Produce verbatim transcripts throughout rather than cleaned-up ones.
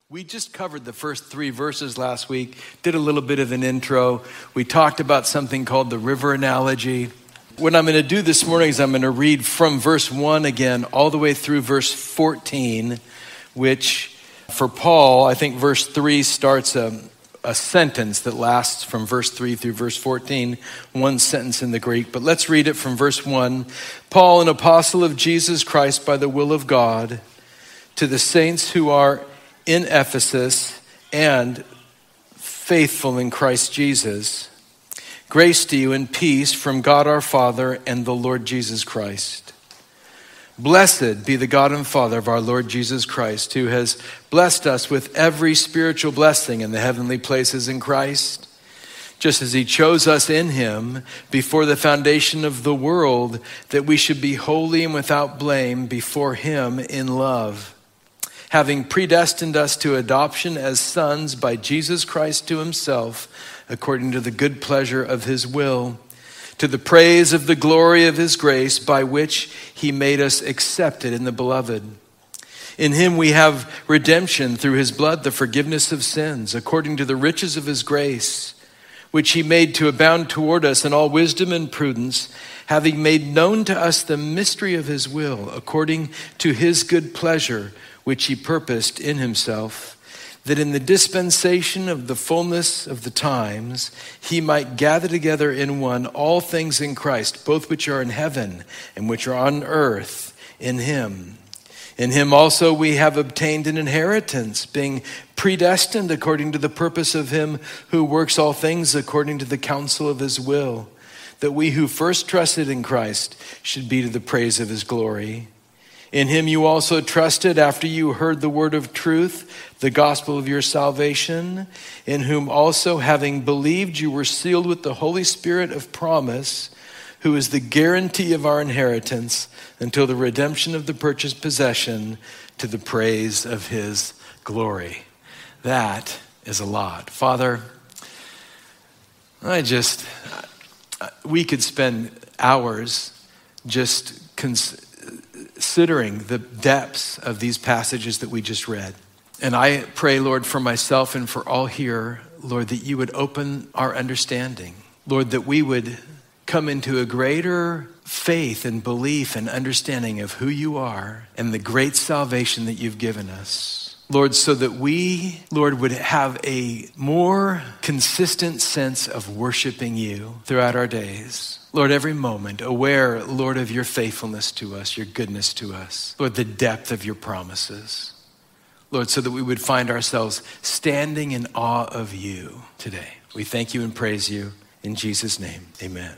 We just covered the first three verses last week, did a little bit of an intro. We talked about something called the river analogy. What I'm going to do this morning is I'm going to read from verse one again, all the way through verse fourteen, which for Paul, I think verse three starts a, a sentence that lasts from verse three through verse fourteen, one sentence in the Greek. But let's read it from verse one. Paul, an apostle of Jesus Christ by the will of God, to the saints who are in Ephesus and faithful in Christ Jesus, grace to you and peace from God our Father and the Lord Jesus Christ. Blessed be the God and Father of our Lord Jesus Christ, who has blessed us with every spiritual blessing in the heavenly places in Christ, just as he chose us in him before the foundation of the world, that we should be holy and without blame before him in love, having predestined us to adoption as sons by Jesus Christ to himself, according to the good pleasure of his will, to the praise of the glory of his grace, by which he made us accepted in the beloved. In him we have redemption through his blood, the forgiveness of sins, according to the riches of his grace, which he made to abound toward us in all wisdom and prudence, having made known to us the mystery of his will, according to his good pleasure, which he purposed in himself, that in the dispensation of the fullness of the times, he might gather together in one all things in Christ, both which are in heaven and which are on earth in him. In him also we have obtained an inheritance, being predestined according to the purpose of him who works all things according to the counsel of his will, that we who first trusted in Christ should be to the praise of his glory. In him you also trusted after you heard the word of truth, the gospel of your salvation, in whom also, having believed, you were sealed with the Holy Spirit of promise, who is the guarantee of our inheritance until the redemption of the purchased possession, to the praise of his glory. That is a lot. Father, I just, we could spend hours just considering considering the depths of these passages that we just read. And I pray, Lord, for myself and for all here, Lord, that you would open our understanding. Lord, that we would come into a greater faith and belief and understanding of who you are and the great salvation that you've given us. Lord, so that we, Lord, would have a more consistent sense of worshiping you throughout our days. Lord, every moment, aware, Lord, of your faithfulness to us, your goodness to us. Lord, the depth of your promises. Lord, so that we would find ourselves standing in awe of you today. We thank you and praise you in Jesus' name. Amen.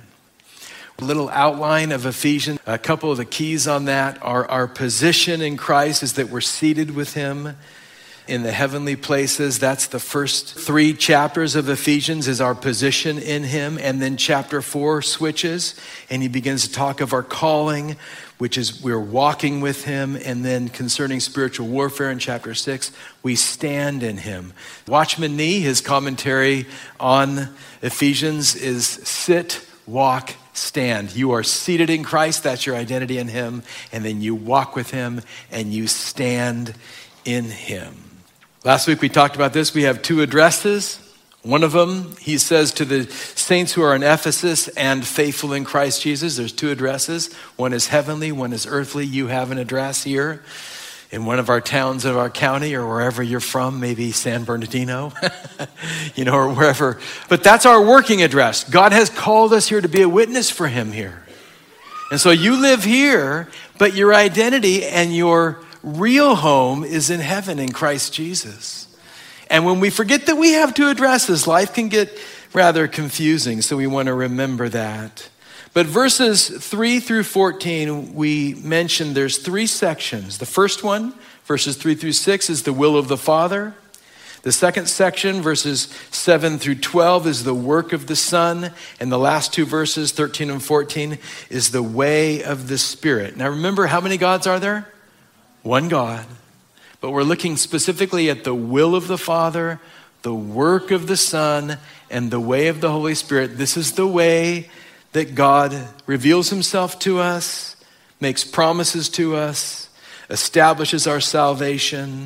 A little outline of Ephesians. A couple of the keys on that are our position in Christ is that we're seated with him in the heavenly places. That's the first three chapters of Ephesians, is our position in him. And then chapter four switches and he begins to talk of our calling, which is we're walking with him. And then concerning spiritual warfare in chapter six, we stand in him. Watchman Nee, his commentary on Ephesians is sit, walk, stand. You are seated in Christ. That's your identity in him. And then you walk with him and you stand in him. Last week we talked about this. We have two addresses. One of them, he says to the saints who are in Ephesus and faithful in Christ Jesus. There's two addresses. One is heavenly, one is earthly. You have an address here in one of our towns of our county or wherever you're from, maybe San Bernardino, you know, or wherever. But that's our working address. God has called us here to be a witness for him here. And so you live here, but your identity and your real home is in heaven in Christ Jesus. And when we forget that we have two addresses, life can get rather confusing. So we want to remember that. But verses three through fourteen, we mentioned there's three sections. The first one, verses three through six, is the will of the Father. The second section, verses seven through twelve, is the work of the Son. And the last two verses, thirteen and fourteen, is the way of the Spirit. Now remember, how many gods are there? One God. But we're looking specifically at the will of the Father, the work of the Son, and the way of the Holy Spirit. This is the way that God reveals himself to us, makes promises to us, establishes our salvation,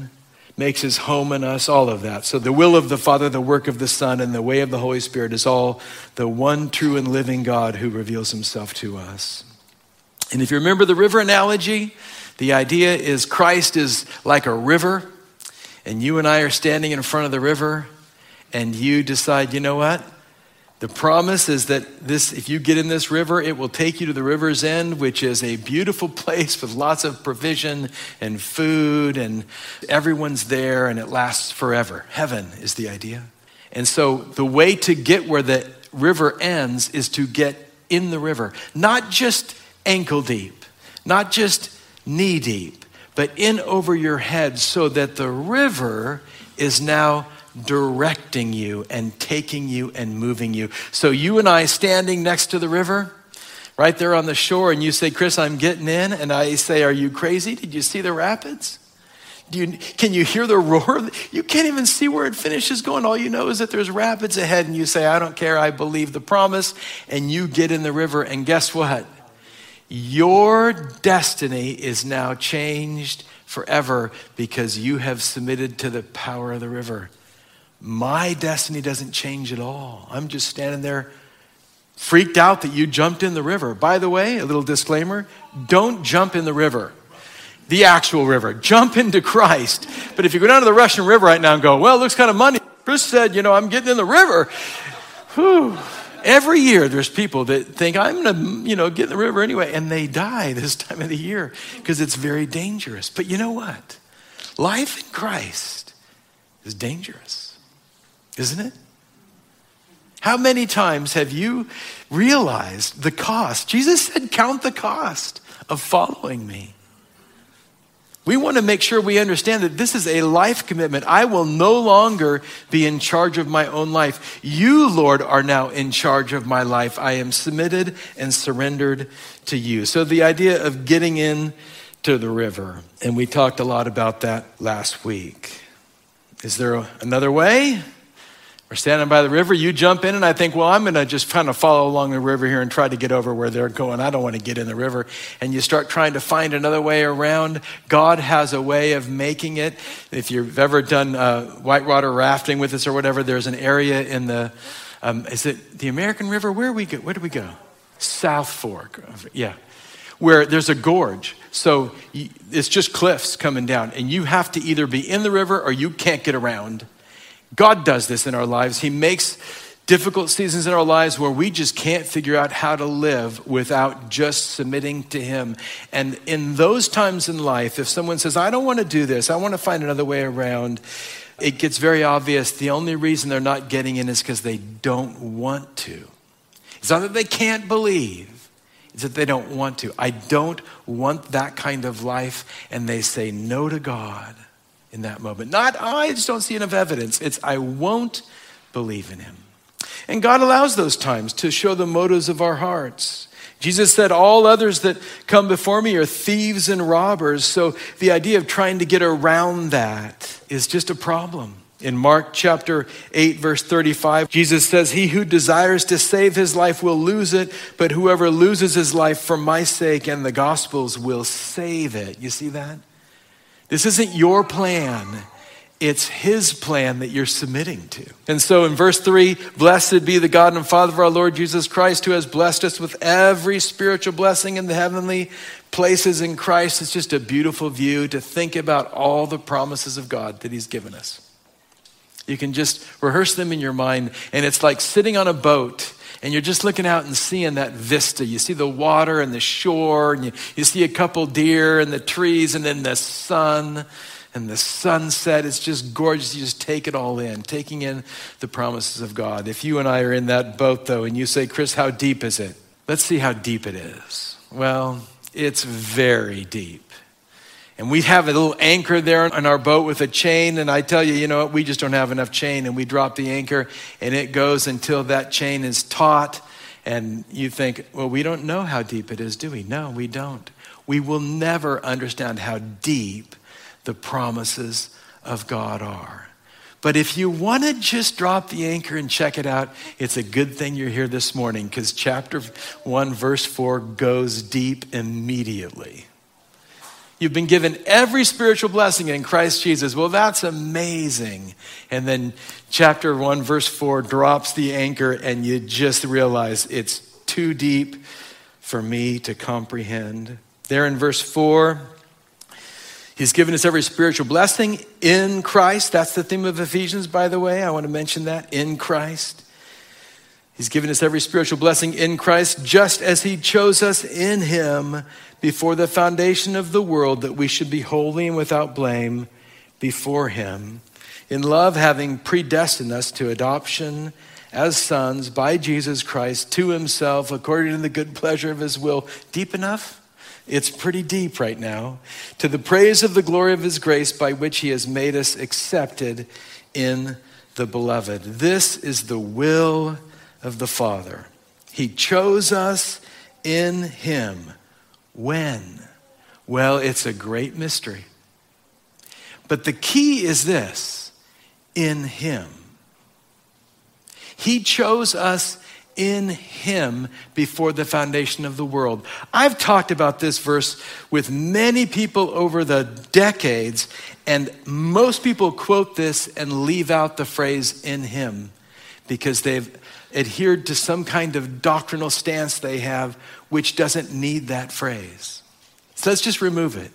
makes his home in us, all of that. So the will of the Father, the work of the Son, and the way of the Holy Spirit is all the one true and living God who reveals himself to us. And if you remember the river analogy, the idea is Christ is like a river, and you and I are standing in front of the river, and you decide, you know what? The promise is that this, if you get in this river, it will take you to the river's end, which is a beautiful place with lots of provision and food, and everyone's there, and it lasts forever. Heaven is the idea. And so the way to get where the river ends is to get in the river, not just ankle deep, not just knee deep, but in over your head so that the river is now directing you and taking you and moving you. So you and I standing next to the river, right there on the shore, and you say, Chris, I'm getting in. And I say, are you crazy? Did you see the rapids? Do you, can you hear the roar? You can't even see where it finishes going. All you know is that there's rapids ahead, and you say, I don't care. I believe the promise. And you get in the river, and guess what? Your destiny is now changed forever because you have submitted to the power of the river. My destiny doesn't change at all. I'm just standing there freaked out that you jumped in the river. By the way, a little disclaimer, don't jump in the river, the actual river. Jump into Christ. But if you go down to the Russian River right now and go, well, it looks kind of muddy. Chris said, you know, I'm getting in the river. Whew. Every year there's people that think I'm going to, you know, get in the river anyway. And they die this time of the year because it's very dangerous. But you know what? Life in Christ is dangerous. Isn't it? How many times have you realized the cost? Jesus said, count the cost of following me. We want to make sure we understand that this is a life commitment. I will no longer be in charge of my own life. You, Lord, are now in charge of my life. I am submitted and surrendered to you. So the idea of getting in to the river, and we talked a lot about that last week. Is there another way? We're standing by the river, you jump in, and I think, well, I'm going to just kind of follow along the river here and try to get over where they're going. I don't want to get in the river. And you start trying to find another way around. God has a way of making it. If you've ever done uh, whitewater rafting with us or whatever, there's an area in the, um, is it the American River? Where we go? Where do we go? South Fork. Yeah. Where there's a gorge. So it's just cliffs coming down. And you have to either be in the river or you can't get around. God does this in our lives. He makes difficult seasons in our lives where we just can't figure out how to live without just submitting to him. And in those times in life, if someone says, I don't want to do this, I want to find another way around, it gets very obvious the only reason they're not getting in is because they don't want to. It's not that they can't believe, it's that they don't want to. I don't want that kind of life, and they say no to God. In that moment. Not, oh, I just don't see enough evidence. It's, I won't believe in him. And God allows those times to show the motives of our hearts. Jesus said, all others that come before me are thieves and robbers. So the idea of trying to get around that is just a problem. In Mark chapter eight, verse thirty-five, Jesus says, he who desires to save his life will lose it, but whoever loses his life for my sake and the gospel's will save it. You see that? This isn't your plan. It's his plan that you're submitting to. And so in verse three, blessed be the God and Father of our Lord Jesus Christ, who has blessed us with every spiritual blessing in the heavenly places in Christ. It's just a beautiful view to think about all the promises of God that he's given us. You can just rehearse them in your mind, and it's like sitting on a boat and you're just looking out and seeing that vista. You see the water and the shore, and you, you see a couple deer and the trees, and then the sun and the sunset. It's just gorgeous. You just take it all in, taking in the promises of God. If you and I are in that boat, though, and you say, Chris, how deep is it? Let's see how deep it is. Well, it's very deep. And we have a little anchor there on our boat with a chain. And I tell you, you know what? We just don't have enough chain. And we drop the anchor and it goes until that chain is taut. And you think, well, we don't know how deep it is, do we? No, we don't. We will never understand how deep the promises of God are. But if you want to just drop the anchor and check it out, it's a good thing you're here this morning, because chapter one, verse four goes deep immediately. You've been given every spiritual blessing in Christ Jesus. Well, that's amazing. And then chapter one, verse four drops the anchor and you just realize it's too deep for me to comprehend. There in verse four, he's given us every spiritual blessing in Christ. That's the theme of Ephesians, by the way. I want to mention that, in Christ. He's given us every spiritual blessing in Christ, just as he chose us in him before the foundation of the world, that we should be holy and without blame before him. In love, having predestined us to adoption as sons by Jesus Christ to himself, according to the good pleasure of his will. Deep enough? It's pretty deep right now. To the praise of the glory of his grace, by which he has made us accepted in the beloved. This is the will of the Father. He chose us in him. When? Well, it's a great mystery. But the key is this: in him. He chose us in him before the foundation of the world. I've talked about this verse with many people over the decades, and most people quote this and leave out the phrase "in him" because they've adhered to some kind of doctrinal stance they have which doesn't need that phrase. So let's just remove it.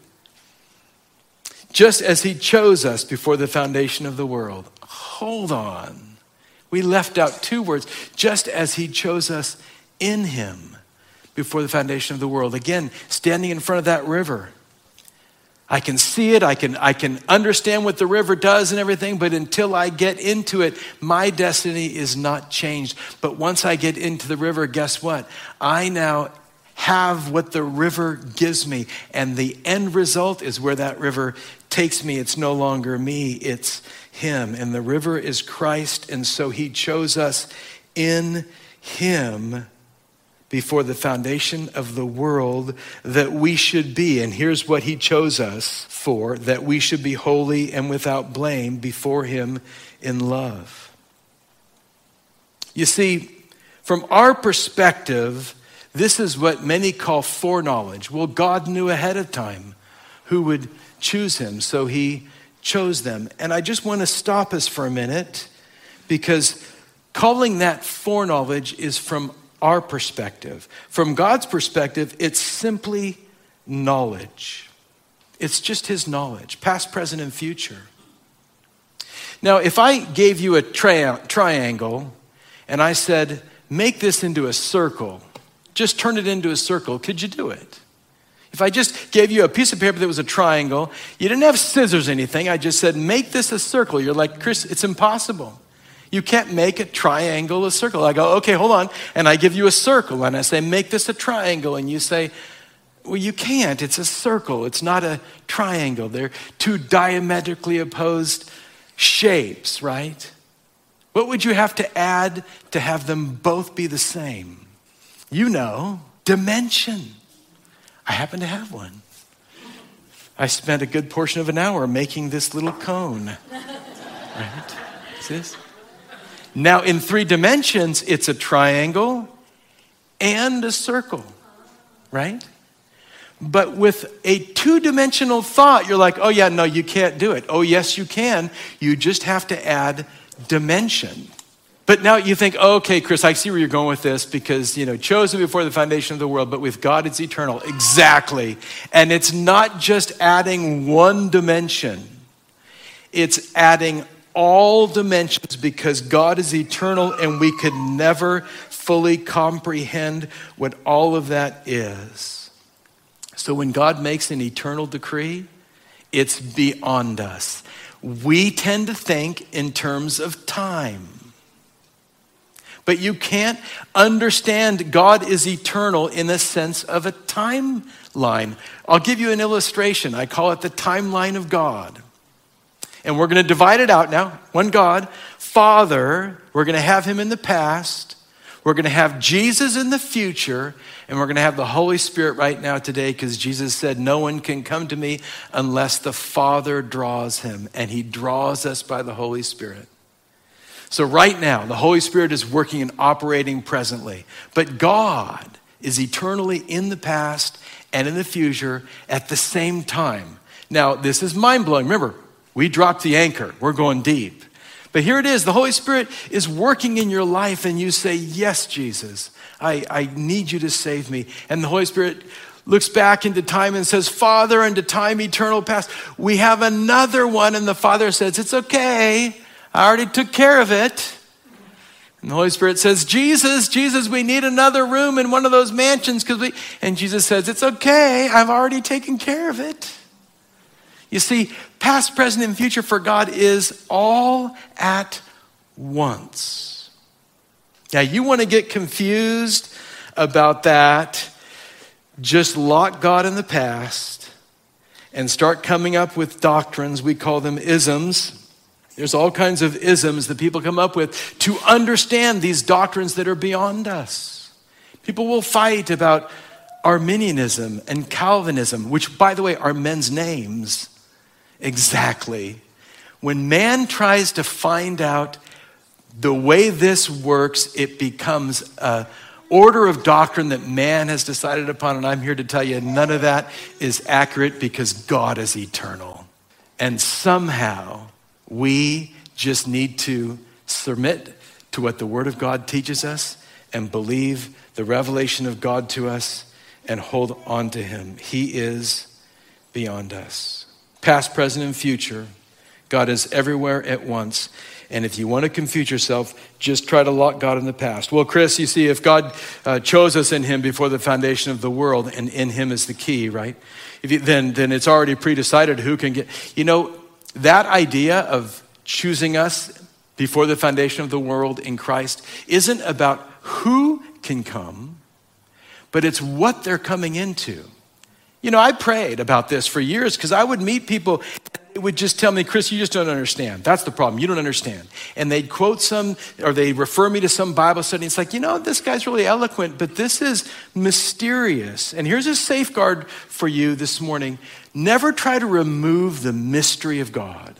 Just as he chose us before the foundation of the world. Hold on. We left out two words. Just as he chose us in him before the foundation of the world. Again, standing in front of that river. I can see it, I can, I can understand what the river does and everything, but until I get into it, my destiny is not changed. But once I get into the river, guess what? I now have what the river gives me, and the end result is where that river takes me. It's no longer me, it's him. And the river is Christ, and so he chose us in him before the foundation of the world, that we should be, and here's what he chose us for, that we should be holy and without blame before him in love. You see, from our perspective, this is what many call foreknowledge. Well, God knew ahead of time who would choose him, so he chose them. And I just want to stop us for a minute, because calling that foreknowledge is from our perspective. From God's perspective, it's simply knowledge. It's just his knowledge, past, present, and future. Now, if I gave you a tri- triangle and I said, make this into a circle, just turn it into a circle, could you do it? If I just gave you a piece of paper that was a triangle, you didn't have scissors or anything, I just said, make this a circle. You're like, Chris, it's impossible. You can't make a triangle a circle. I go, okay, hold on. And I give you a circle and I say, make this a triangle. And you say, well, you can't. It's a circle. It's not a triangle. They're two diametrically opposed shapes, right? What would you have to add to have them both be the same? You know, dimension. I happen to have one. I spent a good portion of an hour making this little cone. Right? See this? Now, in three dimensions, it's a triangle and a circle, right? But with a two-dimensional thought, you're like, oh yeah, no, you can't do it. Oh yes, you can. You just have to add dimension. But now you think, oh, okay, Chris, I see where you're going with this, because, you know, chosen before the foundation of the world, but with God it's eternal. Exactly. And it's not just adding one dimension. It's adding all dimensions, because God is eternal and we could never fully comprehend what all of that is. So when God makes an eternal decree, it's beyond us. We tend to think in terms of time. But you can't understand God is eternal in the sense of a timeline. I'll give you an illustration. I call it the timeline of God. And we're going to divide it out now. One God, Father, we're going to have him in the past. We're going to have Jesus in the future. And we're going to have the Holy Spirit right now today, because Jesus said, no one can come to me unless the Father draws him. And he draws us by the Holy Spirit. So right now, the Holy Spirit is working and operating presently. But God is eternally in the past and in the future at the same time. Now, this is mind-blowing. Remember, we dropped the anchor. We're going deep. But here it is. The Holy Spirit is working in your life and you say, yes, Jesus, I, I need you to save me. And the Holy Spirit looks back into time and says, Father, into time eternal past, we have another one. And the Father says, it's okay. I already took care of it. And the Holy Spirit says, Jesus, Jesus, we need another room in one of those mansions. because we. And Jesus says, it's okay. I've already taken care of it. You see, past, present, and future for God is all at once. Now, you want to get confused about that, just lock God in the past and start coming up with doctrines. We call them isms. There's all kinds of isms that people come up with to understand these doctrines that are beyond us. People will fight about Arminianism and Calvinism, which, by the way, are men's names. Exactly. When man tries to find out the way this works, it becomes an order of doctrine that man has decided upon. And I'm here to tell you, none of that is accurate because God is eternal. And somehow we just need to submit to what the Word of God teaches us and believe the revelation of God to us and hold on to Him. He is beyond us. Past, present, and future. God is everywhere at once. And if you want to confuse yourself, just try to lock God in the past. Well, Chris, you see, if God uh, chose us in Him before the foundation of the world, and in Him is the key, right? If you, then, then it's already pre-decided who can get. You know, that idea of choosing us before the foundation of the world in Christ isn't about who can come, but it's what they're coming into. You know, I prayed about this for years because I would meet people, they would just tell me, Chris, you just don't understand. That's the problem. You don't understand. And they'd quote some, or they refer me to some Bible study. It's like, you know, this guy's really eloquent, but this is mysterious. And here's a safeguard for you this morning. Never try to remove the mystery of God.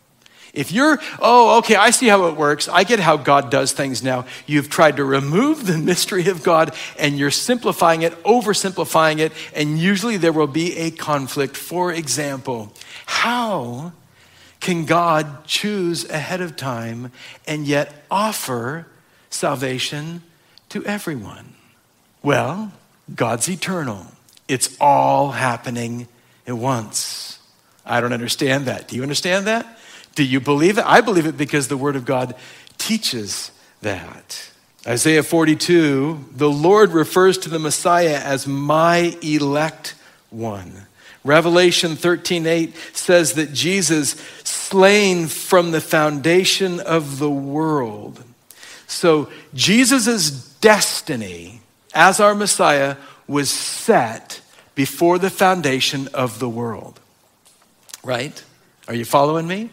If you're, oh, okay, I see how it works. I get how God does things now. You've tried to remove the mystery of God and you're simplifying it, oversimplifying it, and usually there will be a conflict. For example, how can God choose ahead of time and yet offer salvation to everyone? Well, God's eternal. It's all happening at once. I don't understand that. Do you understand that? Do you believe it? I believe it because the Word of God teaches that. Isaiah forty-two, the Lord refers to the Messiah as my elect one. Revelation thirteen eight says that Jesus slain from the foundation of the world. So Jesus' destiny as our Messiah was set before the foundation of the world. Right? Are you following me?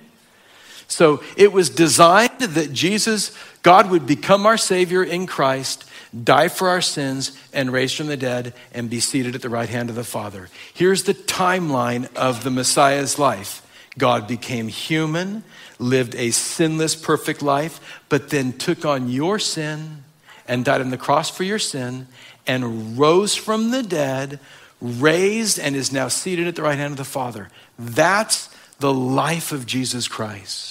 So it was designed that Jesus, God would become our Savior in Christ, die for our sins, and raise from the dead, and be seated at the right hand of the Father. Here's the timeline of the Messiah's life. God became human, lived a sinless, perfect life, but then took on your sin and died on the cross for your sin, and rose from the dead, raised, and is now seated at the right hand of the Father. That's the life of Jesus Christ.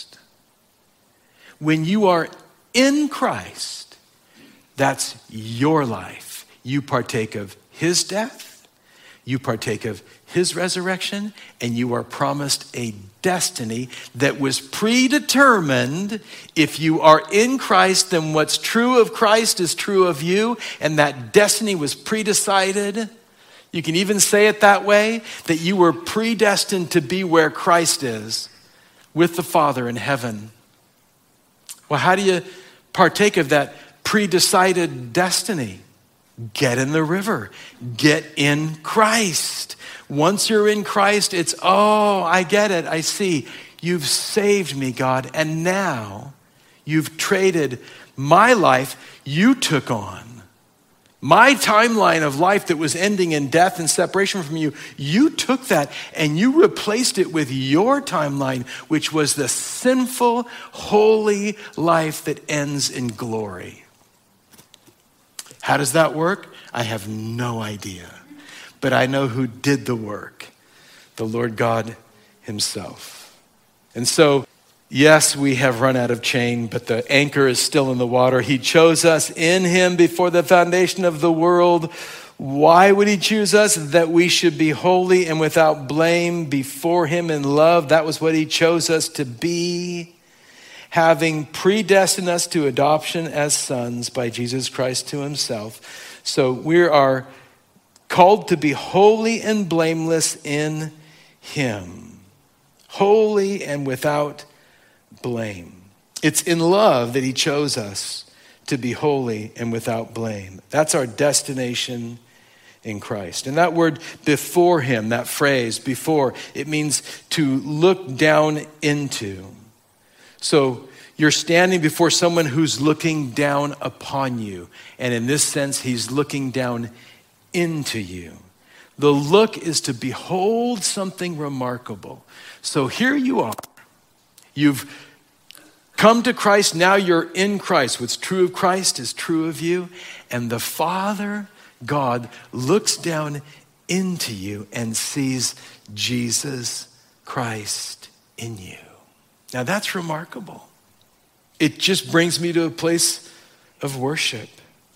When you are in Christ, that's your life. You partake of His death, you partake of His resurrection, and you are promised a destiny that was predetermined. If you are in Christ, then what's true of Christ is true of you, and that destiny was predecided. You can even say it that way, that you were predestined to be where Christ is, with the Father in heaven. Well, how do you partake of that predecided destiny? Get in the river. Get in Christ. Once you're in Christ, it's, oh, I get it. I see. You've saved me, God. And now you've traded my life you took on. My timeline of life that was ending in death and separation from you, you took that and you replaced it with your timeline, which was the sinful, holy life that ends in glory. How does that work? I have no idea. but I know who did the work, the Lord God himself. And so, yes, we have run out of chain, but the anchor is still in the water. He chose us in him before the foundation of the world. Why would he choose us? That we should be holy and without blame before him in love. That was what he chose us to be, having predestined us to adoption as sons by Jesus Christ to himself. So we are called to be holy and blameless in him. Holy and without blame. It's in love that he chose us to be holy and without blame. That's our destination in Christ. And that word before him, that phrase before, it means to look down into. So you're standing before someone who's looking down upon you. And in this sense, he's looking down into you. The look is to behold something remarkable. So here you are. You've come to Christ. Now you're in Christ. What's true of Christ is true of you. And the Father, God, looks down into you and sees Jesus Christ in you. Now that's remarkable. It just brings me to a place of worship.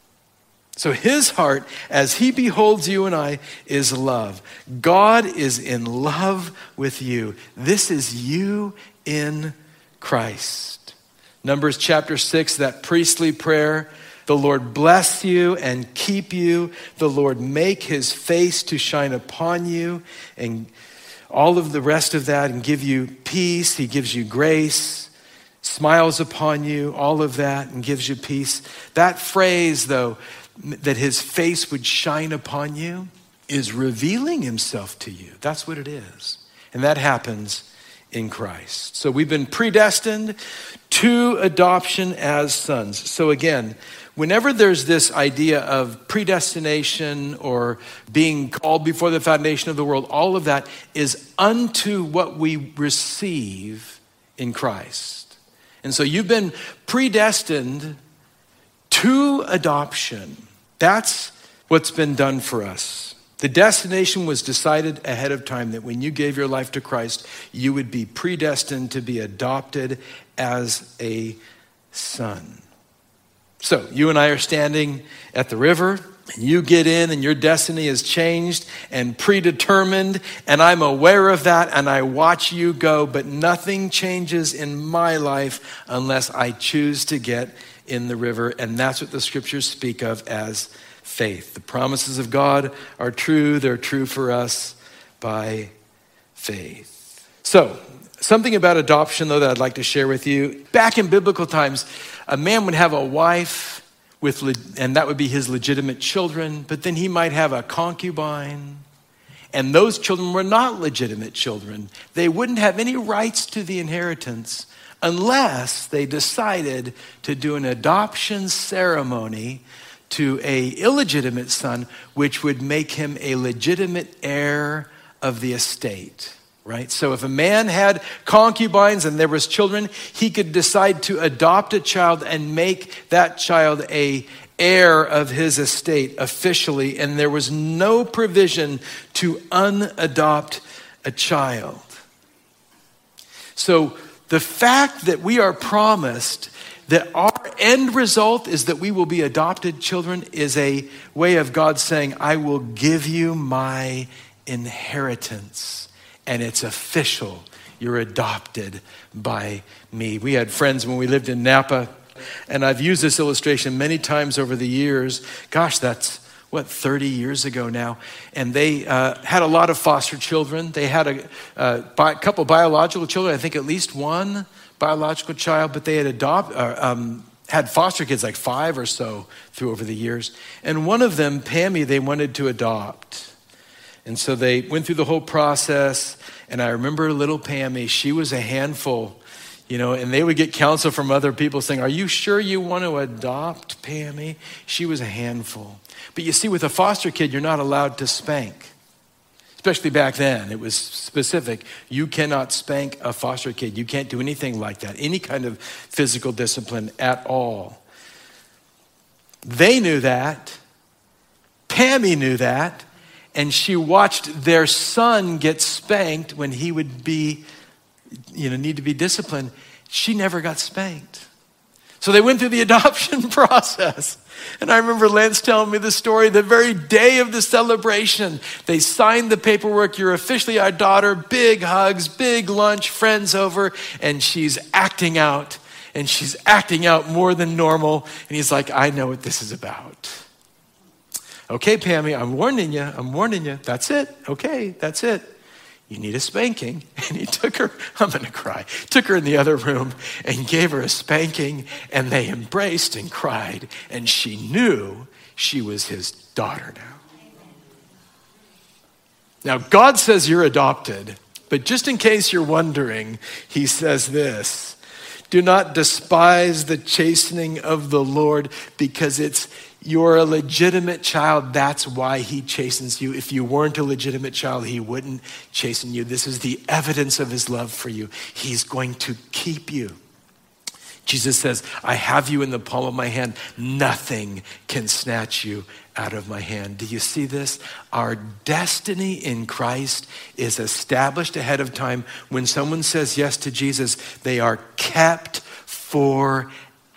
So his heart, as he beholds you and I, is love. God is in love with you. This is you in Christ. Numbers chapter six, that priestly prayer. The Lord bless you and keep you. The Lord make his face to shine upon you, and all of the rest of that, and give you peace. He gives you grace, smiles upon you, all of that, and gives you peace. That phrase, though, that his face would shine upon you, is revealing himself to you. That's what it is. And that happens in Christ. So we've been predestined to adoption as sons. So again, whenever there's this idea of predestination or being called before the foundation of the world, all of that is unto what we receive in Christ. And so you've been predestined to adoption. That's what's been done for us. The destination was decided ahead of time, that when you gave your life to Christ, you would be predestined to be adopted as a son. So you and I are standing at the river, and you get in and your destiny is changed and predetermined, and I'm aware of that, and I watch you go, but nothing changes in my life unless I choose to get in the river. And that's what the scriptures speak of as faith. The promises of God are true. They're true for us by faith. So something about adoption, though, that I'd like to share with you. Back in biblical times, a man would have a wife with, and that would be his legitimate children, but then he might have a concubine, and those children were not legitimate children. They wouldn't have any rights to the inheritance unless they decided to do an adoption ceremony to a illegitimate son, which would make him a legitimate heir of the estate, right? So if a man had concubines and there was children, he could decide to adopt a child and make that child a heir of his estate officially, and there was no provision to unadopt a child. So the fact that we are promised that our end result is that we will be adopted children is a way of God saying, I will give you my inheritance. And it's official. You're adopted by me. We had friends when we lived in Napa, and I've used this illustration many times over the years. Gosh, that's what, thirty years ago now. And they uh, had a lot of foster children. They had a, a bi- couple biological children, I think at least one biological child, but they had adopt, uh, um, had foster kids, like five or so through over the years. And one of them, Pammy, they wanted to adopt. And so they went through the whole process. And I remember little Pammy, she was a handful, you know, and they would get counsel from other people saying, are you sure you want to adopt Pammy? She was a handful. But you see, with a foster kid, you're not allowed to spank. Especially back then, it was specific. You cannot spank a foster kid. You can't do anything like that, any kind of physical discipline at all. They knew that. Pammy knew that. and she watched their son get spanked when he would be, you know, need to be disciplined. She never got spanked. So they went through the adoption process. And I remember Lance telling me the story the very day of the celebration. They signed the paperwork. You're officially our daughter. Big hugs, big lunch, friends over. And she's acting out. And she's acting out more than normal. And he's like, I know what this is about. Okay, Pammy, I'm warning you. I'm warning you. That's it. Okay, that's it. You need a spanking. And he took her, I'm going to cry, took her in the other room and gave her a spanking, and they embraced and cried, and she knew she was his daughter now. Now, God says you're adopted, but just in case you're wondering, he says this: do not despise the chastening of the Lord, because it's you're a legitimate child. That's why he chastens you. If you weren't a legitimate child, he wouldn't chasten you. This is the evidence of his love for you. He's going to keep you. Jesus says, I have you in the palm of my hand. Nothing can snatch you out of my hand. Do you see this? Our destiny in Christ is established ahead of time. When someone says yes to Jesus, they are kept forever.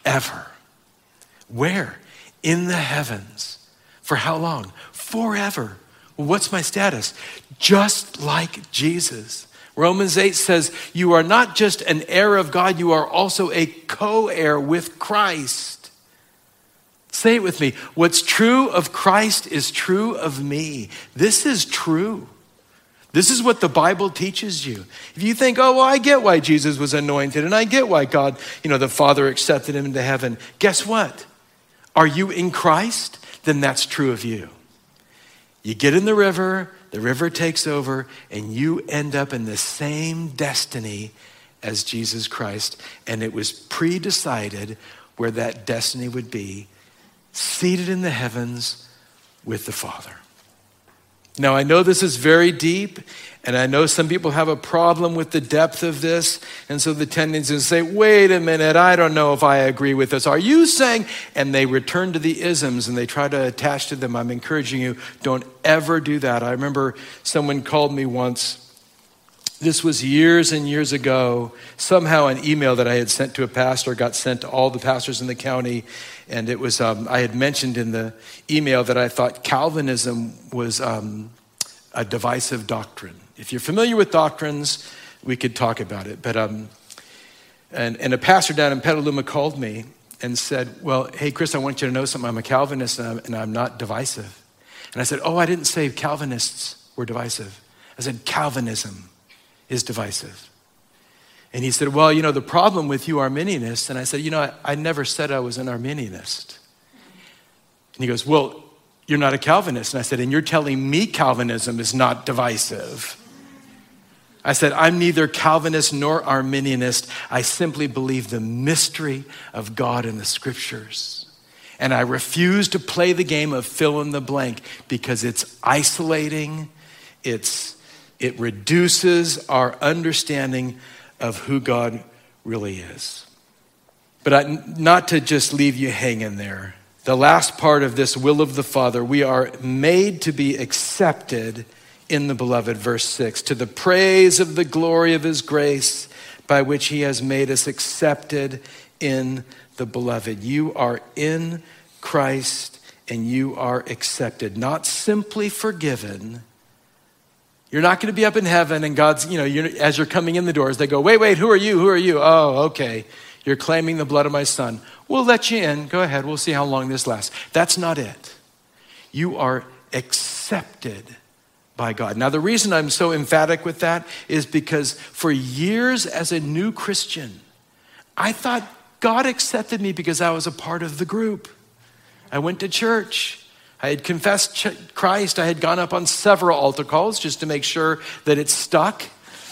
Where? In the heavens. For how long? Forever. Well, what's my status? Just like Jesus. Romans eight says, you are not just an heir of God, you are also a co-heir with Christ. Say it with me. What's true of Christ is true of me. This is true. This is what the Bible teaches you. If you think, oh, well, I get why Jesus was anointed, and I get why God, you know, the Father accepted him into heaven. Guess what? Are you in Christ? Then that's true of you. You get in the river, the river takes over, and you end up in the same destiny as Jesus Christ. And it was pre-decided where that destiny would be, seated in the heavens with the Father. Now, I know this is very deep, and I know some people have a problem with the depth of this, and so the tendency is to say, wait a minute, I don't know if I agree with this. Are you saying? And they return to the isms, and they try to attach to them. I'm encouraging you, don't ever do that. I remember someone called me once. This was years and years ago. Somehow an email that I had sent to a pastor got sent to all the pastors in the county. And it was, um, I had mentioned in the email that I thought Calvinism was um, a divisive doctrine. If you're familiar with doctrines, we could talk about it. But um, and, and a pastor down in Petaluma called me and said, well, hey, Chris, I want you to know something. I'm a Calvinist and I'm, and I'm not divisive. And I said, oh, I didn't say Calvinists were divisive. I said, Calvinism is divisive. And he said, well, you know, the problem with you Arminianists, and I said, you know, I, I never said I was an Arminianist. And he goes, well, you're not a Calvinist. And I said, and you're telling me Calvinism is not divisive. I said, I'm neither Calvinist nor Arminianist. I simply believe the mystery of God in the scriptures. And I refuse to play the game of fill in the blank because it's isolating. It's, it reduces our understanding of who God really is. But I, not to just leave you hanging there. The last part of this will of the Father, we are made to be accepted in the beloved, verse six, to the praise of the glory of his grace by which he has made us accepted in the beloved. You are in Christ and you are accepted, not simply forgiven. You're not going to be up in heaven and God's, you know, you're, as you're coming in the doors, they go, wait, wait, who are you? Who are you? Oh, okay. You're claiming the blood of my son. We'll let you in. Go ahead. We'll see how long this lasts. That's not it. You are accepted by God. Now, the reason I'm so emphatic with that is because for years as a new Christian, I thought God accepted me because I was a part of the group. I went to church. I had confessed Christ. I had gone up on several altar calls just to make sure that it stuck.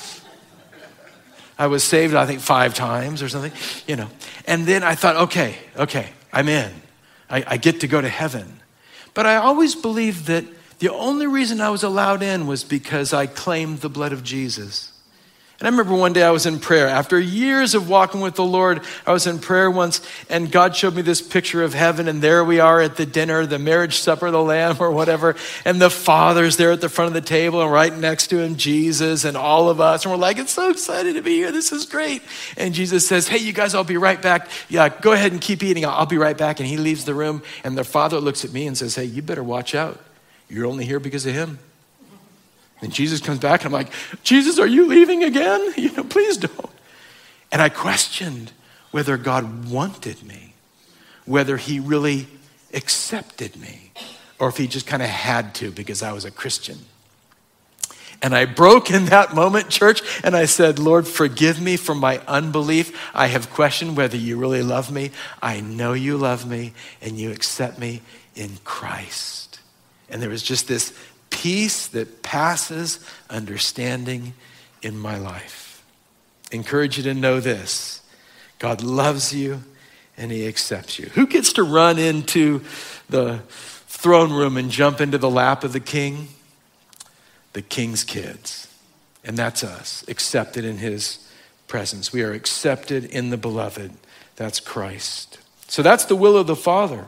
I was saved, I think, five times or something, you know. And then I thought, okay, okay, I'm in. I, I get to go to heaven. But I always believed that the only reason I was allowed in was because I claimed the blood of Jesus. And I remember one day I was in prayer. After years of walking with the Lord, I was in prayer once, and God showed me this picture of heaven, and there we are at the dinner, the marriage supper of the Lamb or whatever, and the Father's there at the front of the table, and right next to him, Jesus and all of us. And we're like, it's so excited to be here. This is great. And Jesus says, hey, you guys, I'll be right back. Yeah, go ahead and keep eating. I'll, I'll be right back. And he leaves the room, and the Father looks at me and says, hey, you better watch out. You're only here because of him. And Jesus comes back, and I'm like, Jesus, are you leaving again? You know, please don't. And I questioned whether God wanted me, whether he really accepted me, or if he just kind of had to because I was a Christian. And I broke in that moment, church, and I said, Lord, forgive me for my unbelief. I have questioned whether you really love me. I know you love me, and you accept me in Christ. And there was just this peace that passes understanding in my life. Encourage you to know this. God loves you and he accepts you. Who gets to run into the throne room and jump into the lap of the king? The king's kids. And that's us, accepted in his presence. We are accepted in the beloved. That's Christ. So that's the will of the Father.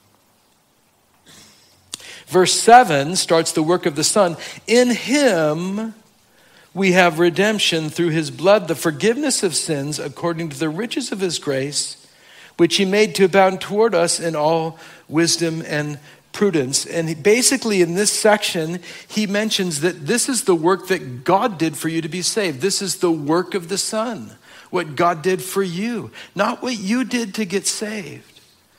Verse seven starts the work of the Son. In him we have redemption through his blood, the forgiveness of sins according to the riches of his grace, which he made to abound toward us in all wisdom and prudence. And basically in this section, he mentions that this is the work that God did for you to be saved. This is the work of the Son, what God did for you, not what you did to get saved.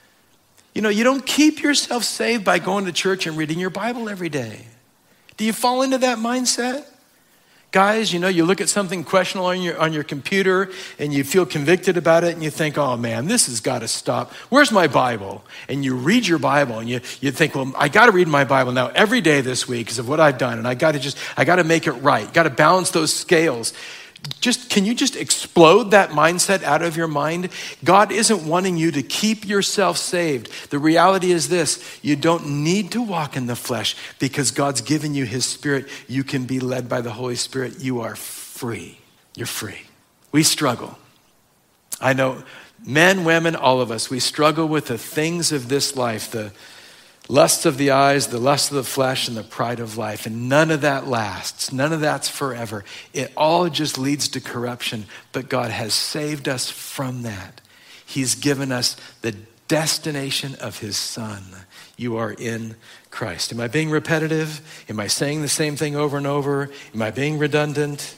You know, you don't keep yourself saved by going to church and reading your Bible every day. Do you fall into that mindset? Guys, you know, you look at something questionable on your, on your computer and you feel convicted about it and you think, oh man, this has got to stop. Where's my Bible? And you read your Bible and you, you think, well, I got to read my Bible now every day this week because of what I've done. And I got to just, I got to make it right. Got to balance those scales. Just, can you just explode that mindset out of your mind? God isn't wanting you to keep yourself saved. The reality is this: you don't need to walk in the flesh because God's given you his Spirit. You can be led by the Holy Spirit. You are free. You're free. We struggle. I know men, women, all of us, we struggle with the things of this life, the lusts of the eyes, the lust of the flesh, and the pride of life. And none of that lasts. None of that's forever. It all just leads to corruption. But God has saved us from that. He's given us the destination of his Son. You are in Christ. Am I being repetitive? Am I saying the same thing over and over? Am I being redundant?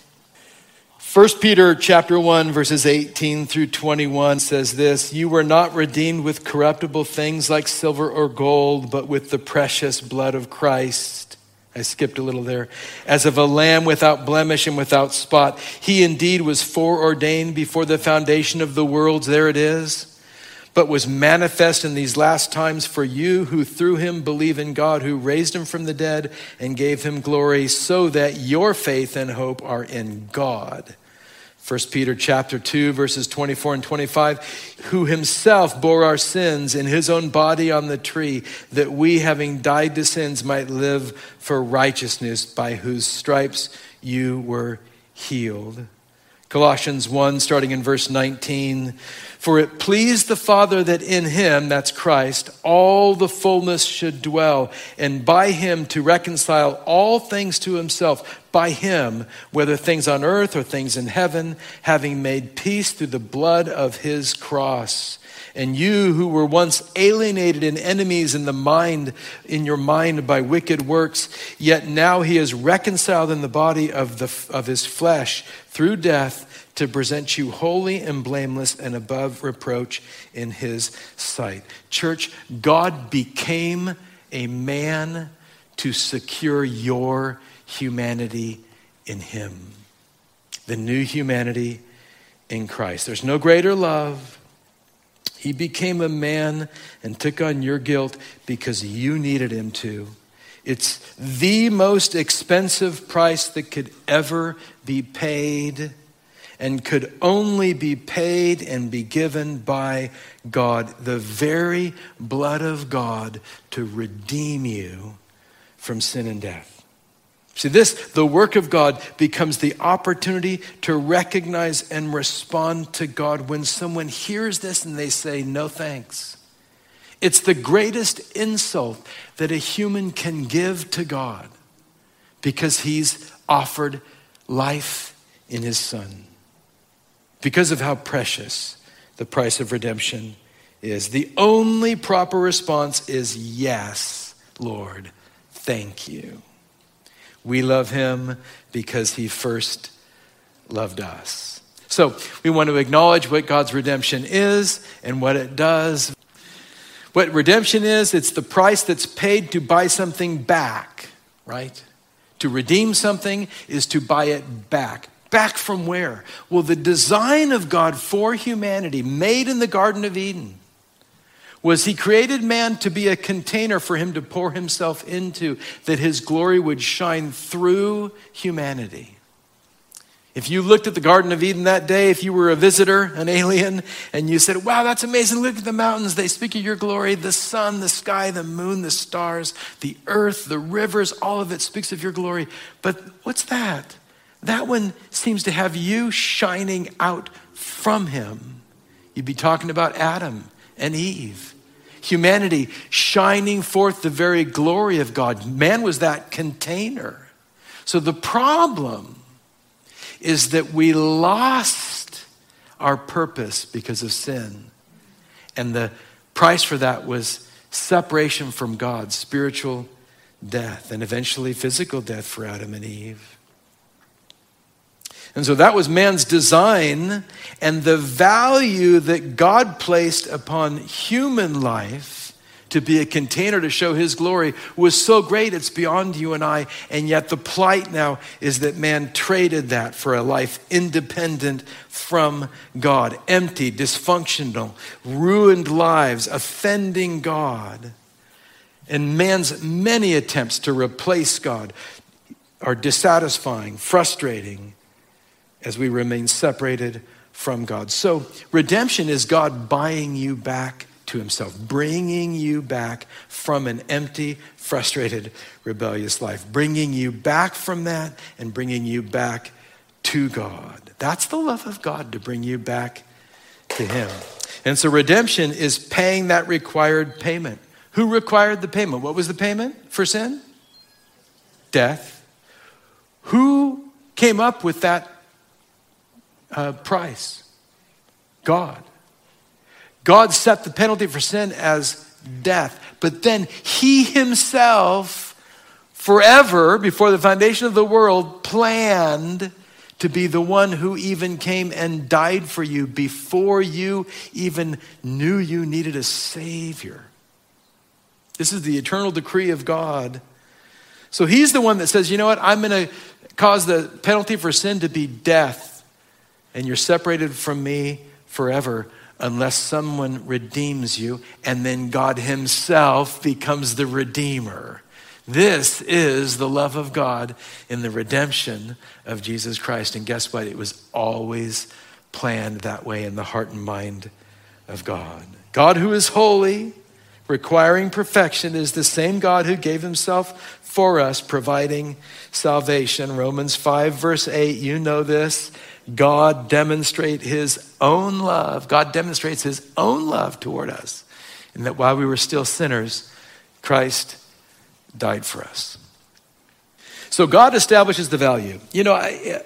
First Peter chapter one, verses eighteen through twenty-one says this: you were not redeemed with corruptible things like silver or gold, but with the precious blood of Christ. I skipped a little there. As of a lamb without blemish and without spot. He indeed was foreordained before the foundation of the world. There it is. But was manifest in these last times for you who through him believe in God, who raised him from the dead and gave him glory, so that your faith and hope are in God. First Peter chapter two, verses twenty-four and twenty-five, who himself bore our sins in his own body on the tree, that we, having died to sins, might live for righteousness, by whose stripes you were healed. Colossians one, starting in verse nineteen, for it pleased the Father that in him, that's Christ, all the fullness should dwell, and by him to reconcile all things to himself, by him, whether things on earth or things in heaven, having made peace through the blood of his cross. And you who were once alienated and enemies in the mind, in your mind by wicked works, yet now he is reconciled in the body of the of his flesh through death, to present you holy and blameless and above reproach in his sight. Church, God became a man to secure your humanity in him. The new humanity in Christ. There's no greater love. He became a man and took on your guilt because you needed him to. It's the most expensive price that could ever be paid, and could only be paid and be given by God. The very blood of God to redeem you from sin and death. See, this, the work of God, becomes the opportunity to recognize and respond to God when someone hears this and they say, no thanks. It's the greatest insult that a human can give to God because he's offered life in his Son. Because of how precious the price of redemption is. The only proper response is, yes, Lord, thank you. We love him because he first loved us. So we want to acknowledge what God's redemption is and what it does. What redemption is, it's the price that's paid to buy something back, right? To redeem something is to buy it back. Back from where? Well, the design of God for humanity, made in the Garden of Eden, was he created man to be a container for him to pour himself into, that his glory would shine through humanity. If you looked at the Garden of Eden that day, if you were a visitor, an alien, and you said, wow, that's amazing, look at the mountains, they speak of your glory, the sun, the sky, the moon, the stars, the earth, the rivers, all of it speaks of your glory. But what's that? That one seems to have you shining out from him. You'd be talking about Adam and Eve. Humanity shining forth the very glory of God. Man was that container. So the problem is that we lost our purpose because of sin. And the price for that was separation from God, spiritual death, and eventually physical death for Adam and Eve. And so that was man's design, and the value that God placed upon human life to be a container to show his glory was so great it's beyond you and I. And yet the plight now is that man traded that for a life independent from God, empty, dysfunctional, ruined lives, offending God. And man's many attempts to replace God are dissatisfying, frustrating, as we remain separated from God. So redemption is God buying you back to himself, bringing you back from an empty, frustrated, rebellious life, bringing you back from that and bringing you back to God. That's the love of God, to bring you back to him. And so redemption is paying that required payment. Who required the payment? What was the payment for sin? Death. Who came up with that Uh, price? God. God set the penalty for sin as death, but then he himself, forever before the foundation of the world, planned to be the one who even came and died for you before you even knew you needed a Savior. This is the eternal decree of God. So he's the one that says, you know what, I'm going to cause the penalty for sin to be death. And you're separated from me forever unless someone redeems you, and then God himself becomes the Redeemer. This is the love of God in the redemption of Jesus Christ. And guess what? It was always planned that way in the heart and mind of God. God who is holy, requiring perfection, is the same God who gave himself for us, providing salvation. Romans five verse eight, you know this. God demonstrate his own love. God demonstrates his own love toward us. And that while we were still sinners, Christ died for us. So God establishes the value. You know, I,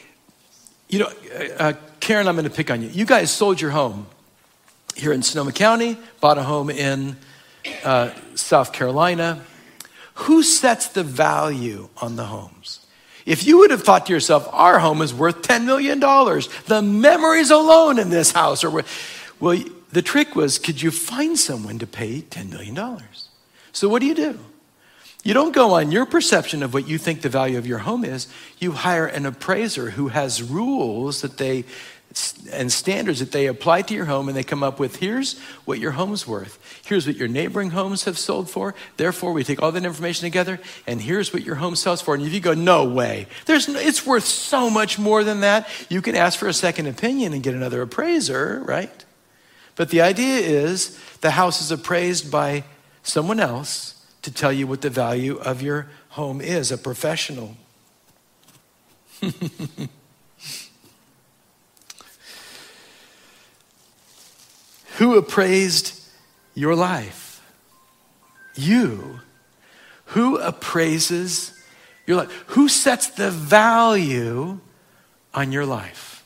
you know, uh, Karen, I'm going to pick on you. You guys sold your home here in Sonoma County, bought a home in uh, South Carolina. Who sets the value on the homes? If you would have thought to yourself, our home is worth ten million dollars, the memories alone in this house are worth, well, the trick was, could you find someone to pay ten million dollars? So what do you do? You don't go on your perception of what you think the value of your home is. You hire an appraiser who has rules that they and standards that they apply to your home, and they come up with, here's what your home's worth. Here's what your neighboring homes have sold for. Therefore, we take all that information together, and here's what your home sells for. And if you go, no way, there's no, it's worth so much more than that, you can ask for a second opinion and get another appraiser, right? But the idea is the house is appraised by someone else to tell you what the value of your home is, a professional. Who appraised your life? You. Who appraises your life? Who sets the value on your life?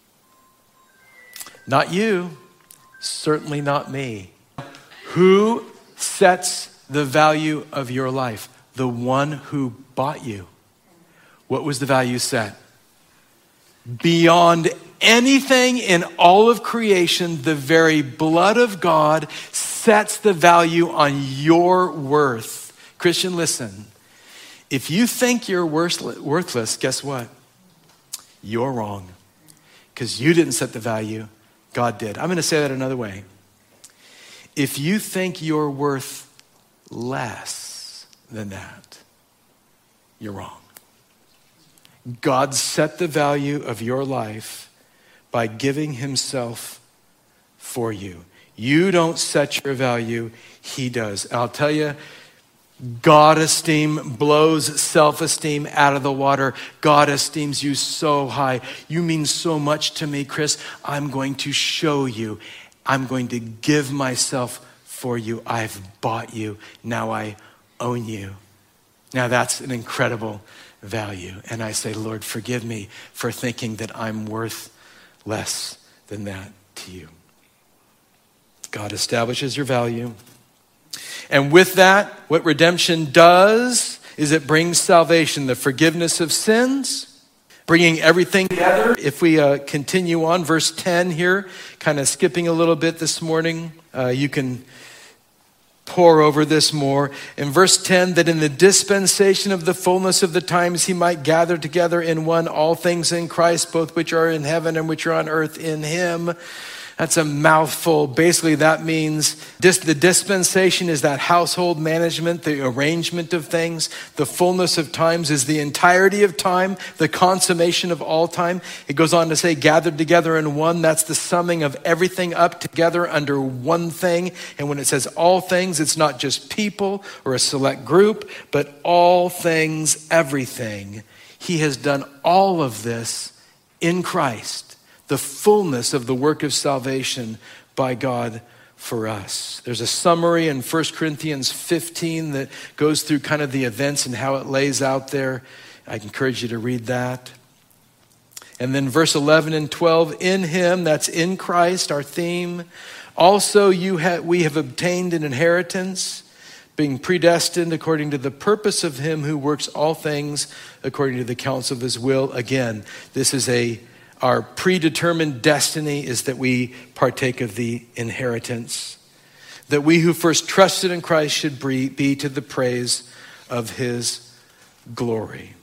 Not you, certainly not me. Who sets the value of your life? The one who bought you. What was the value set? Beyond anything in all of creation, the very blood of God sets the value on your worth. Christian, listen. If you think you're worthless, guess what? You're wrong. Because you didn't set the value, God did. I'm going to say that another way. If you think you're worth less than that, you're wrong. God set the value of your life by giving himself for you. You don't set your value, he does. And I'll tell you, God esteem blows self-esteem out of the water. God esteems you so high. You mean so much to me, Chris. I'm going to show you. I'm going to give myself for you. I've bought you. Now I own you. Now that's an incredible value. And I say, Lord, forgive me for thinking that I'm worth less than that to you. God establishes your value. And with that, what redemption does is it brings salvation, the forgiveness of sins, bringing everything together. If we uh, continue on, verse ten here, kind of skipping a little bit this morning, uh, you can pour over this more. In verse ten, that in the dispensation of the fullness of the times he might gather together in one all things in Christ, both which are in heaven and which are on earth in him. That's a mouthful. Basically, that means dis- the dispensation is that household management, the arrangement of things. The fullness of times is the entirety of time, the consummation of all time. It goes on to say, gathered together in one. That's the summing of everything up together under one thing. And when it says all things, it's not just people or a select group, but all things, everything. He has done all of this in Christ. The fullness of the work of salvation by God for us. There's a summary in First Corinthians fifteen that goes through kind of the events and how it lays out there. I encourage you to read that. And then verse eleven and twelve, in him, that's in Christ, our theme. Also you ha- we have obtained an inheritance, being predestined according to the purpose of him who works all things according to the counsel of his will. Again, this is a Our predetermined destiny is that we partake of the inheritance, that we who first trusted in Christ should be to the praise of his glory.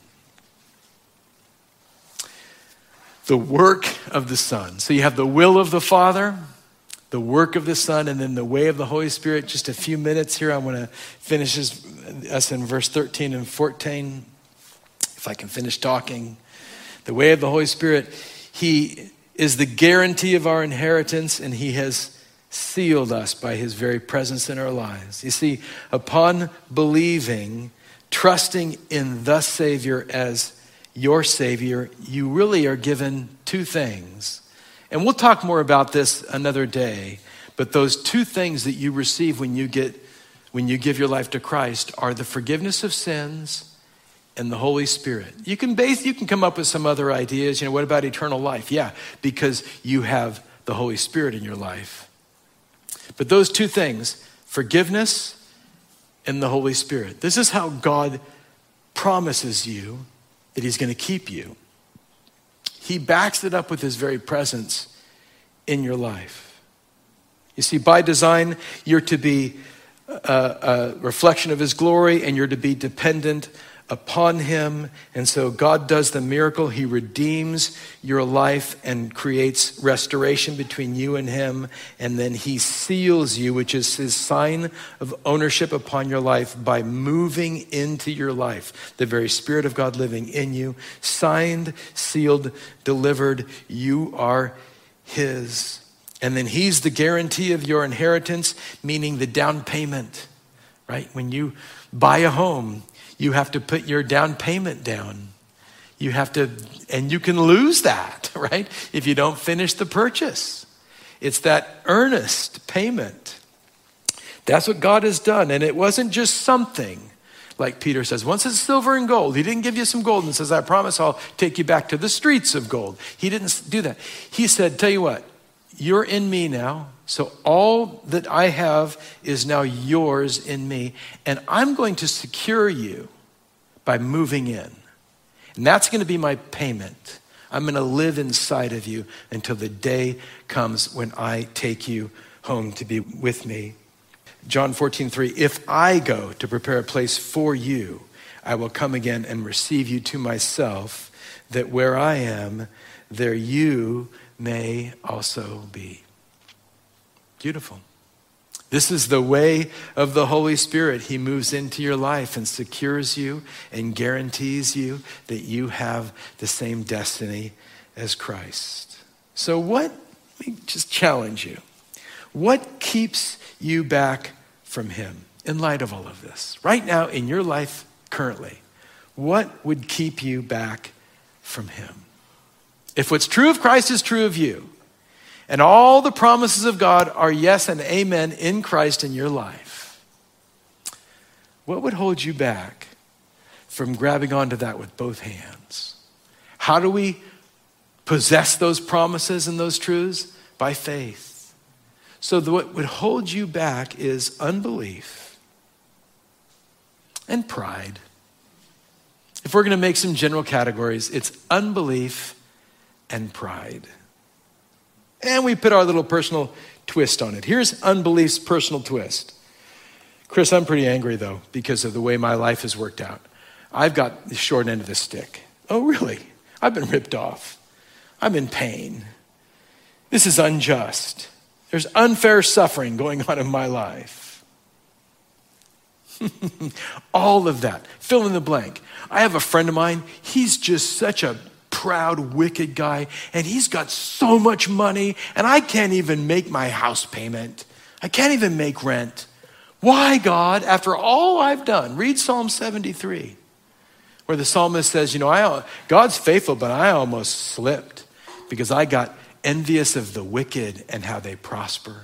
The work of the Son. So you have the will of the Father, the work of the Son, and then the way of the Holy Spirit. Just a few minutes here. I want to finish us in verse thirteen and fourteen, if I can finish talking. The way of the Holy Spirit. He is the guarantee of our inheritance, and he has sealed us by his very presence in our lives. You see, upon believing, trusting in the Savior as your Savior, you really are given two things. And we'll talk more about this another day, but those two things that you receive when you get when you give your life to Christ are the forgiveness of sins and the Holy Spirit. You can base, you can come up with some other ideas. You know, what about eternal life? Yeah, because you have the Holy Spirit in your life. But those two things, forgiveness and the Holy Spirit. This is how God promises you that he's going to keep you. He backs it up with his very presence in your life. You see, by design, you're to be a, a reflection of his glory, and you're to be dependent upon him. And so God does the miracle. He redeems your life and creates restoration between you and him. And then he seals you, which is his sign of ownership upon your life, by moving into your life. The very Spirit of God living in you, signed, sealed, delivered. You are his. And then he's the guarantee of your inheritance, meaning the down payment, right? When you buy a home, you have to put your down payment down. You have to, and you can lose that, right? If you don't finish the purchase. It's that earnest payment. That's what God has done. And it wasn't just something, like Peter says, once it's silver and gold. He didn't give you some gold and says, I promise I'll take you back to the streets of gold. He didn't do that. He said, tell you what, you're in me now. So all that I have is now yours in me. And I'm going to secure you by moving in. And that's going to be my payment. I'm going to live inside of you until the day comes when I take you home to be with me. John fourteen three, if I go to prepare a place for you, I will come again and receive you to myself, that where I am, there you may also be. Beautiful. This is the way of the Holy Spirit. He moves into your life and secures you and guarantees you that you have the same destiny as Christ. So what, let me just challenge you. What keeps you back from him in light of all of this? Right now in your life currently, what would keep you back from him? If what's true of Christ is true of you, and all the promises of God are yes and amen in Christ in your life, what would hold you back from grabbing onto that with both hands? How do we possess those promises and those truths? By faith. So the, what would hold you back is unbelief and pride. If we're going to make some general categories, it's unbelief and pride. And we put our little personal twist on it. Here's unbelief's personal twist. Chris, I'm pretty angry though because of the way my life has worked out. I've got the short end of the stick. Oh, really? I've been ripped off. I'm in pain. This is unjust. There's unfair suffering going on in my life. All of that. Fill in the blank. I have a friend of mine. He's just such a proud, wicked guy, and he's got so much money, and I can't even make my house payment. I can't even make rent. Why, God, after all I've done? Read Psalm seventy-three, where the psalmist says, you know, I, God's faithful, but I almost slipped because I got envious of the wicked and how they prosper.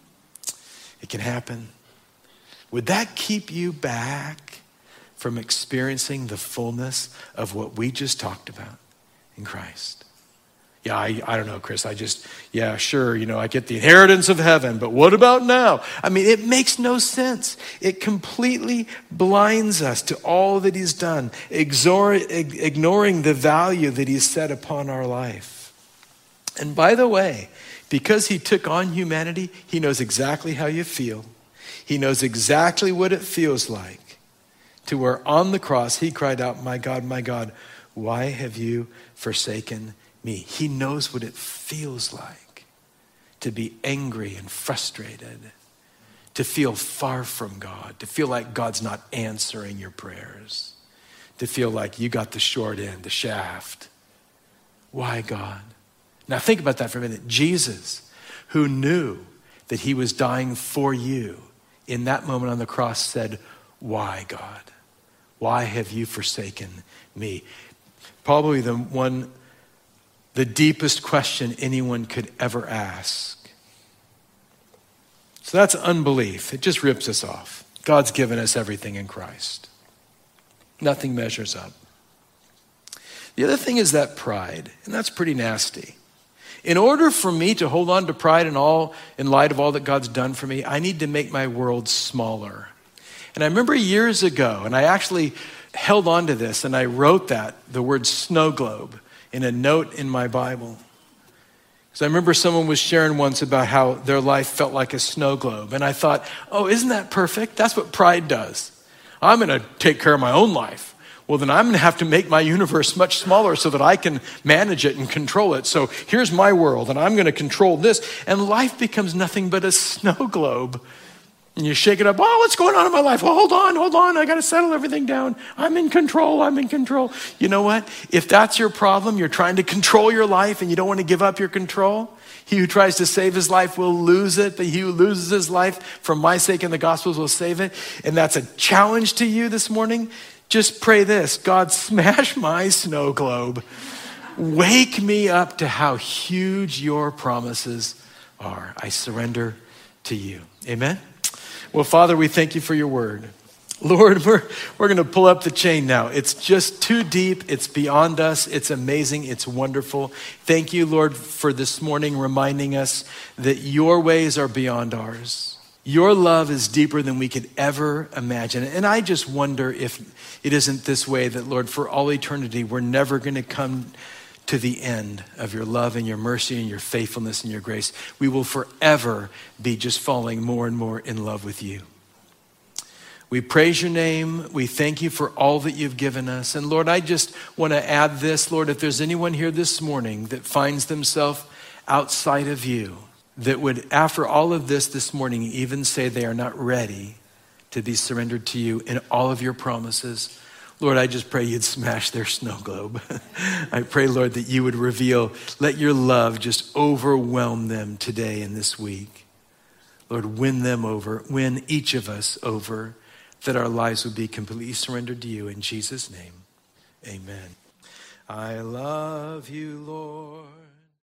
It can happen. Would that keep you back from experiencing the fullness of what we just talked about in Christ? Yeah, I, I don't know, Chris. I just, yeah, sure, you know, I get the inheritance of heaven, but what about now? I mean, it makes no sense. It completely blinds us to all that he's done, exor- ignoring the value that he's set upon our life. And by the way, because he took on humanity, he knows exactly how you feel. He knows exactly what it feels like to where on the cross he cried out, my God, my God, why have you forsaken me? He knows what it feels like to be angry and frustrated, to feel far from God, to feel like God's not answering your prayers, to feel like you got the short end, the shaft. Why, God? Now think about that for a minute. Jesus, who knew that he was dying for you, in that moment on the cross said, why, God? Why have you forsaken me? Probably the one, the deepest question anyone could ever ask. So that's unbelief. It just rips us off. God's given us everything in Christ. Nothing measures up. The other thing is that pride, and that's pretty nasty. In order for me to hold on to pride in all, in light of all that God's done for me, I need to make my world smaller. And I remember years ago, and I actually held on to this, and I wrote that, the word snow globe, in a note in my Bible. So I remember someone was sharing once about how their life felt like a snow globe. And I thought, oh, isn't that perfect? That's what pride does. I'm going to take care of my own life. Well, then I'm going to have to make my universe much smaller so that I can manage it and control it. So here's my world, and I'm going to control this. And life becomes nothing but a snow globe. And you shake it up. Oh, what's going on in my life? Well, hold on, hold on. I got to settle everything down. I'm in control. I'm in control. You know what? If that's your problem, you're trying to control your life and you don't want to give up your control. He who tries to save his life will lose it, but he who loses his life for my sake and the gospel's will save it. And that's a challenge to you this morning. Just pray this: God, smash my snow globe. Wake me up to how huge your promises are. I surrender to you. Amen? Well, Father, we thank you for your word. Lord, we're, we're going to pull up the chain now. It's just too deep. It's beyond us. It's amazing. It's wonderful. Thank you, Lord, for this morning reminding us that your ways are beyond ours. Your love is deeper than we could ever imagine. And I just wonder if it isn't this way that, Lord, for all eternity, we're never going to come to the end of your love and your mercy and your faithfulness and your grace. We will forever be just falling more and more in love with you. We praise your name. We thank you for all that you've given us. And Lord, I just want to add this, Lord, if there's anyone here this morning that finds themselves outside of you, that would, after all of this this morning, even say they are not ready to be surrendered to you in all of your promises, Lord, I just pray you'd smash their snow globe. I pray, Lord, that you would reveal, let your love just overwhelm them today and this week. Lord, win them over, win each of us over, that our lives would be completely surrendered to you. In Jesus' name, amen. I love you, Lord.